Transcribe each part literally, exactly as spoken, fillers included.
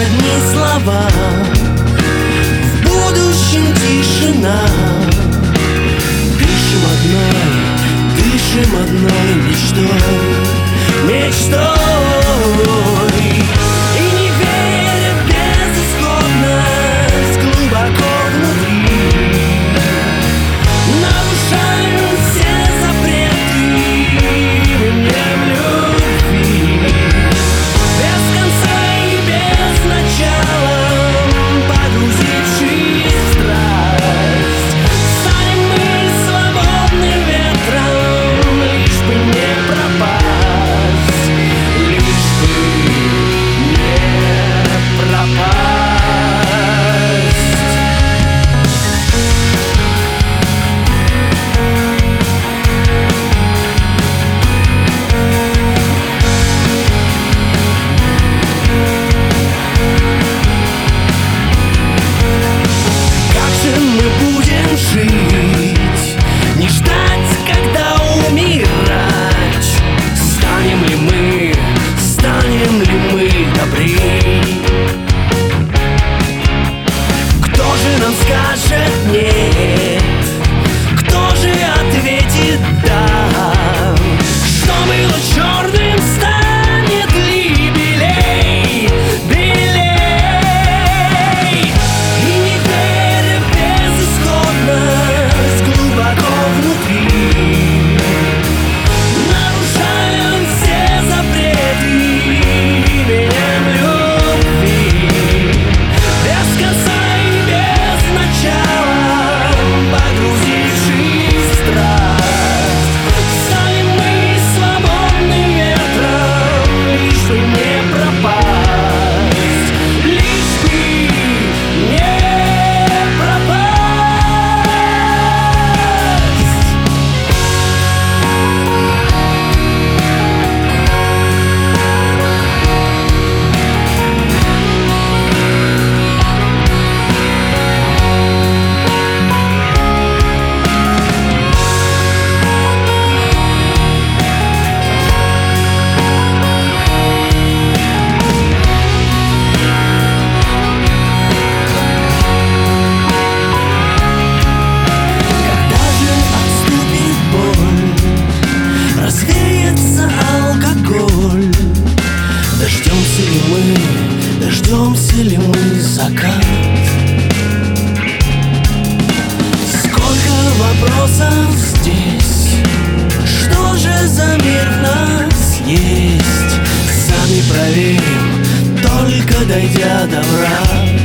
одни слова, в будущем тишина. Дышим одной, дышим одной мечтой, мечтой. И не веря в безысходность глубоко внутри, нарушаем все запреты именем любви. Без конца и без начала, погрузившись в страсть, станем мы свободным ветром, лишь бы не пропасть, лишь бы не пропасть. Как же мы будем жить, не ждать, когда умирать? Станем ли мы, станем ли мы добры? Кто же нам скажет нет? Кто же ответит да? Что было черным, станет ли белей, белей? И не веря в безысходность глубоко внутри, нарушаем все запреты именем любви. Без конца и без начала, погрузившись в страсть, станем мы свободным ветром, лишь бы не пропасть, лишь бы не пропасть. Когда же отступит боль, развеется алкоголь? Дождемся ли мы, дождемся ли мы закат? Сколько вопросов здесь, что же за мир в нас есть? Сами проверим, только дойдя до врат.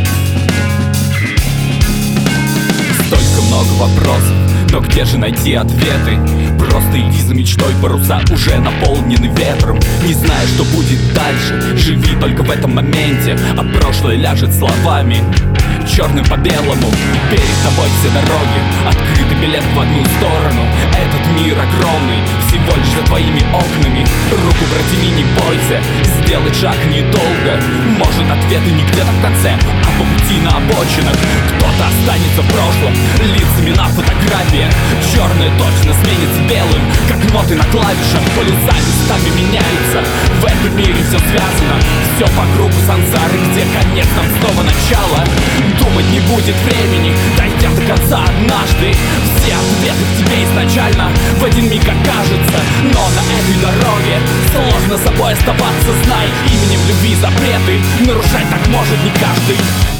Столько много вопросов, но где же найти ответы? Просто иди за мечтой, паруса уже наполнены ветром. Не зная, что будет дальше, живи только в этом моменте, а прошлое ляжет словами черным по белому. Перед тобой все дороги, открытый билет в одну сторону. Этот мир огромный, всего лишь за твоими окнами. Руку протяни, не бойся, сделать шаг недолго. Может, ответы не где-то в конце, а по пути на обочинах. Кто-то останется в прошлом, лицами на фотографиях. Черное точно сменится белым, как ноты на клавишах. Полюса местами меняются, в этом мире все связано. Все по кругу сансары, где конец, там снова начало. Думать не будет времени, дойдя до конца однажды. Все ответы в тебе изначально в один миг окажется. Но на этой дороге сложно собой оставаться. Знай, именем любви запреты нарушать так может не каждый.